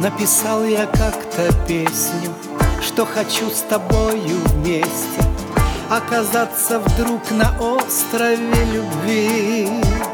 Написал я как-то песню, что хочу с тобою вместе оказаться вдруг на острове любви.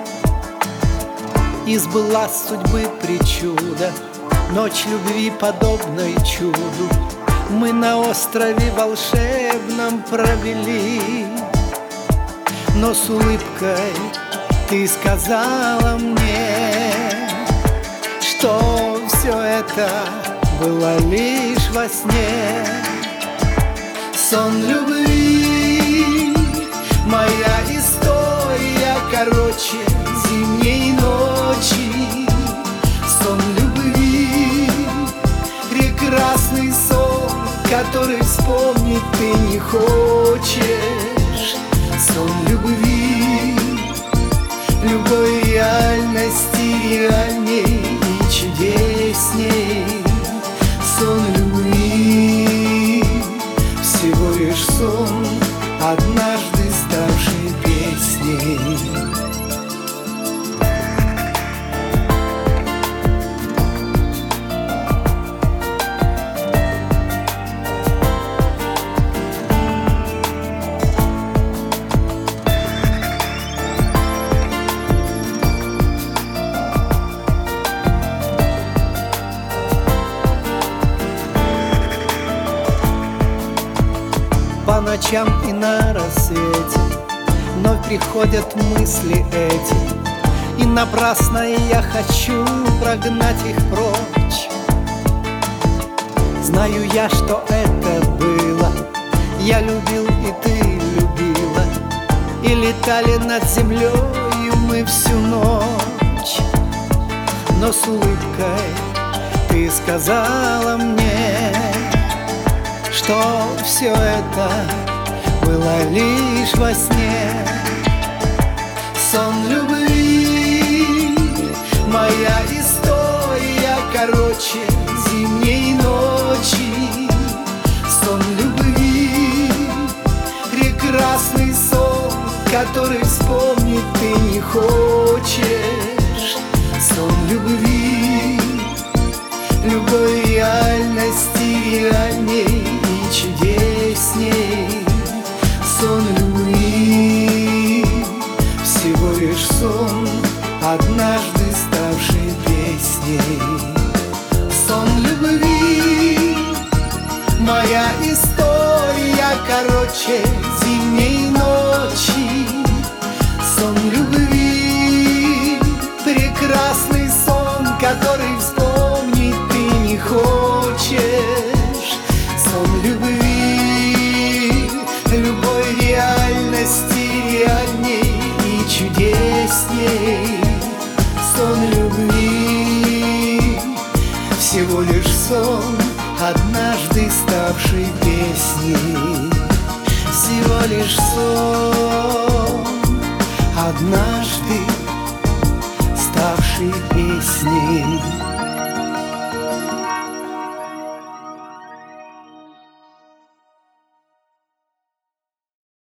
И сбылась судьбы причуда, ночь любви подобной чуду мы на острове волшебном провели. Но с улыбкой ты сказала мне, что все это было лишь во сне. Сон любви, моя история короче зимней ночи. Сон любви, прекрасный сон, который вспомнить ты не хочешь. Сон любви, любой реальности реальней и чудесней. Сон любви, всего лишь сон, однажды ставший песней. По ночам и на рассвете вновь приходят мысли эти, и напрасно я хочу прогнать их прочь. Знаю я, что это было, я любил и ты любила, и летали над землею мы всю ночь. Но с улыбкой ты сказала мне, что все это было лишь во сне. Сон любви, моя история короче зимней ночи. Сон любви, прекрасный сон, который вспомнить ты не хочешь. Сон любви, любой реальности реальней и чудесней. Сон любви, всего лишь сон, однажды ставший песней. Сон любви, моя история короче зимней ночи. Сон любви, прекрасный сон, который вспомнить ты не хочешь. Сон любви, любой реальности реальней и чудесней. Сон любви, всего лишь сон, однажды ставший песней. Всего лишь сон, однажды ставший песней.